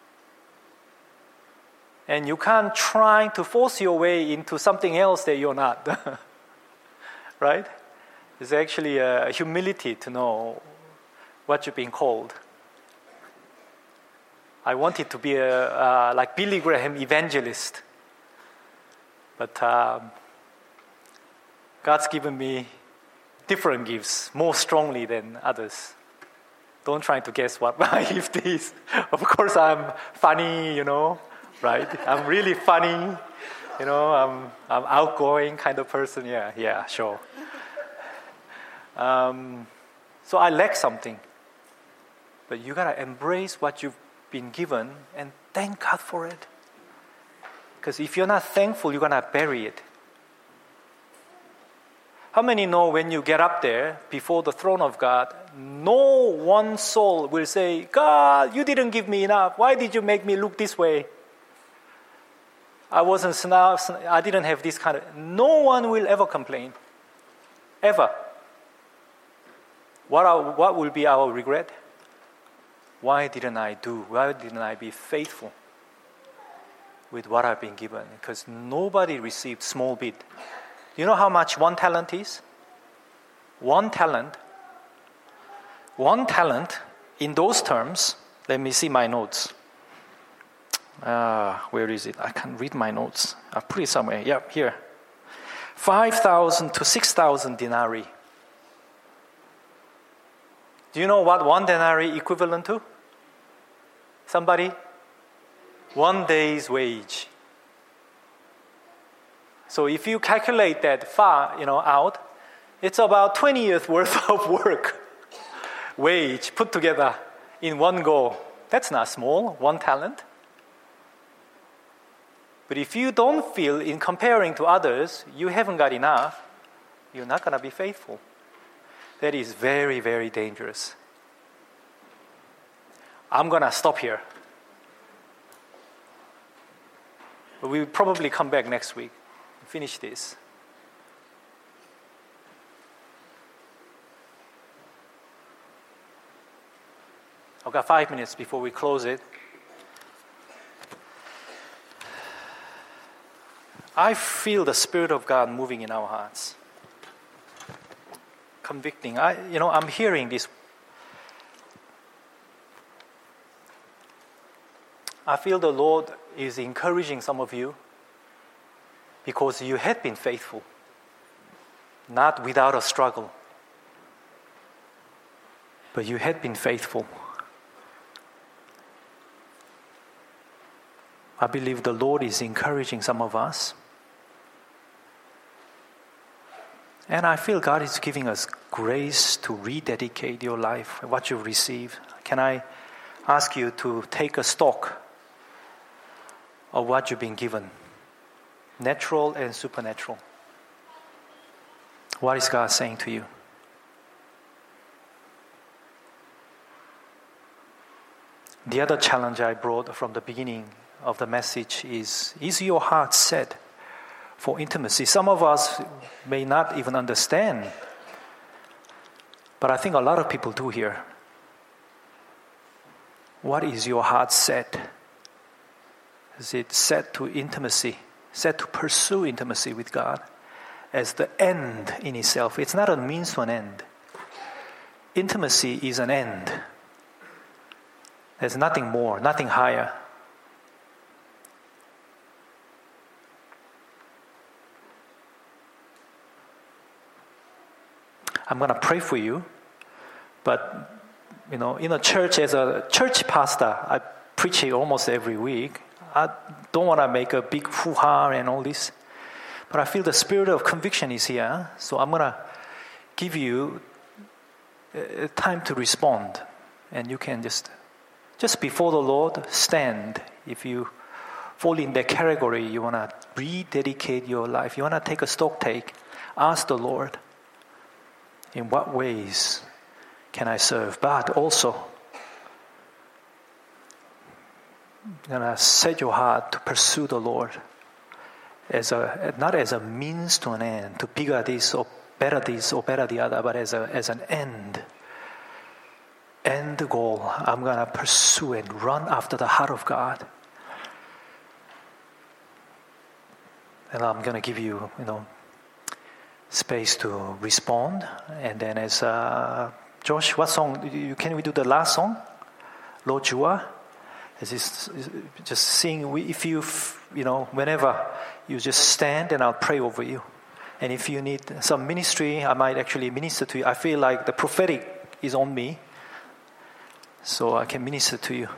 And you can't try to force your way into something else that you're not. Right? It's actually a humility to know what you've been called. I wanted to be like Billy Graham evangelist. But God's given me different gifts, more strongly than others. Don't try to guess what my gift is. Of course, I'm funny, right? I'm really funny, I'm outgoing kind of person. Yeah, sure. So I lack something. But you gotta embrace what you've been given and thank God for it. Because if you're not thankful, you're gonna bury it. How many know when you get up there before the throne of God, no one soul will say, God, you didn't give me enough. Why did you make me look this way? I didn't have this kind of... No one will ever complain. Ever. What will be our regret? Why didn't I do? Why didn't I be faithful with what I've been given? Because nobody received small bit. You know how much one talent is? One talent in those terms, let me see my notes. Where is it? I can't read my notes. I put it somewhere. Yeah, here. 5,000 to 6,000 denarii. Do you know what one denarii equivalent to? Somebody? 1 day's wage. So if you calculate that out, it's about 20 years worth of work, wage put together in one go. That's not small, one talent. But if you don't feel in comparing to others, you haven't got enough, you're not going to be faithful. That is very, very dangerous. I'm going to stop here. But we'll probably come back next week. Finish this. got 5 minutes before we close it. I feel the Spirit of God moving in our hearts, convicting. I'm hearing this. I feel the Lord is encouraging some of you because you had been faithful, not without a struggle, but you had been faithful. I believe the Lord is encouraging some of us. And I feel God is giving us grace to rededicate your life, what you've received. Can I ask you to take a stock of what you've been given? Natural and supernatural. What is God saying to you? The other challenge I brought from the beginning of the message is your heart set for intimacy? Some of us may not even understand, but I think a lot of people do here. What is your heart set? Is it set to intimacy, set to pursue intimacy with God as the end in itself? It's not a means to an end. Intimacy is an end. There's nothing more, nothing higher. I'm going to pray for you, but in a church, as a church pastor, I preach it almost every week. I don't want to make a big hoo-ha and all this, but I feel the spirit of conviction is here, so I'm going to give you time to respond, and you can just before the Lord stand. If you fall in that category, you want to rededicate your life, you want to take a stock take, ask the Lord, in what ways can I serve? But also, you're going to set your heart to pursue the Lord not as a means to an end, to bigger this or better the other, but as an end goal. I'm going to pursue and run after the heart of God. And I'm going to give you, space to respond. And then as Josh, what song? Can we do the last song? Lord, you are. Just sing. If you, whenever you just stand, and I'll pray over you. And if you need some ministry, I might actually minister to you. I feel like the prophetic is on me, so I can minister to you.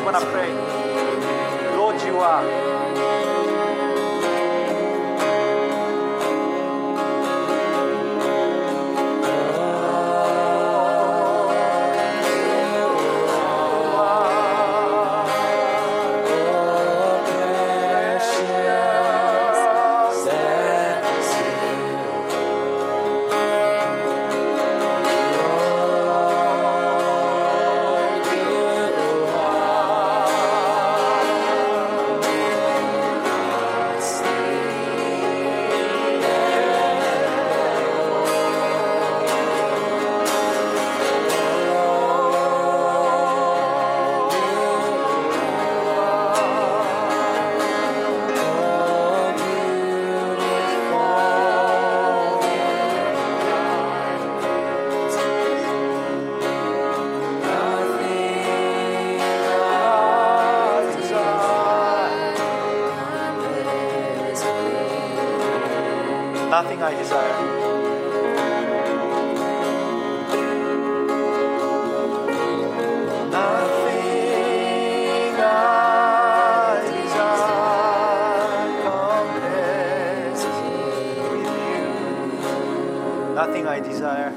going to pray. Lord, you are. Nothing I desire. Nothing I desire compares with you. Nothing I desire.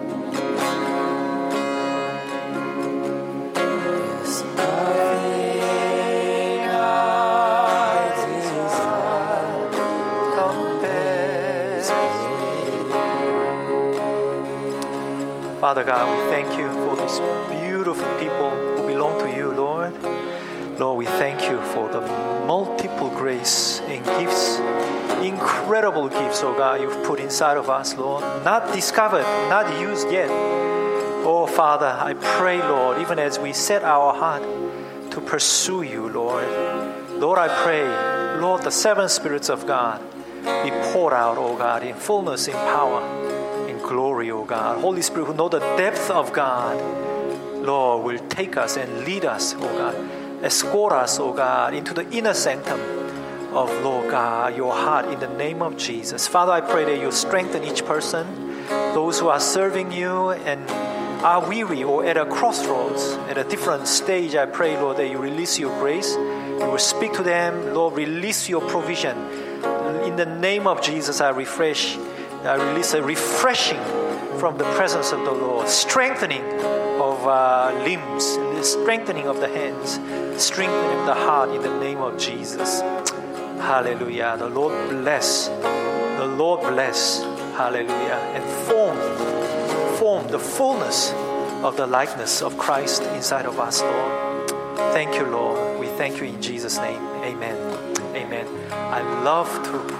Father God, we thank you for these beautiful people who belong to you, Lord. Lord, we thank you for the multiple grace and gifts, incredible gifts, oh God, you've put inside of us, Lord. Not discovered, not used yet. Oh Father, I pray, Lord, even as we set our heart to pursue you, Lord. Lord, I pray, Lord, the seven spirits of God be poured out, oh God, in fullness, in power, in glory, oh God. Holy Spirit, who know the depth of God, Lord, will take us and lead us, oh God. Escort us, oh God, into the inner sanctum of, Lord God, your heart in the name of Jesus. Father, I pray that you strengthen each person, those who are serving you and are weary or at a crossroads, at a different stage. I pray, Lord, that you release your grace. You will speak to them, Lord, release your provision. In the name of Jesus, I release a refreshing from the presence of the Lord, strengthening of limbs, the strengthening of the hands, strengthening the heart in the name of Jesus. Hallelujah. The Lord bless. The Lord bless. Hallelujah. And form the fullness of the likeness of Christ inside of us, Lord. Thank you, Lord. We thank you in Jesus' name. Amen. Amen. I love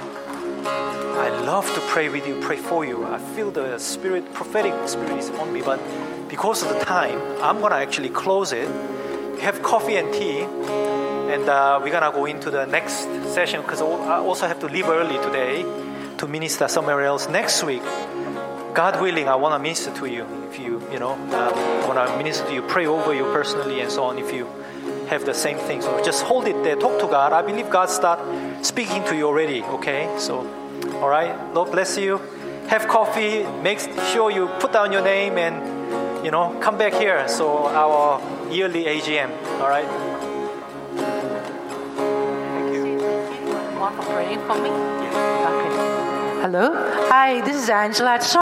to pray with you, pray for you. I feel the spirit, prophetic spirit is on me, but because of the time, I'm going to actually close it. We have coffee and tea, and we're going to go into the next session because I also have to leave early today to minister somewhere else. Next week, God willing, I want to minister to you. If you want to minister to you, pray over you personally and so on. If you have the same thing, so just hold it there, talk to God. I believe God start speaking to you already, okay? So, all right, Lord bless you. Have coffee, make sure you put down your name and, come back here. So our yearly AGM, all right? Thank you. Want for praying for me? Okay. Hello. Hi, this is Angela.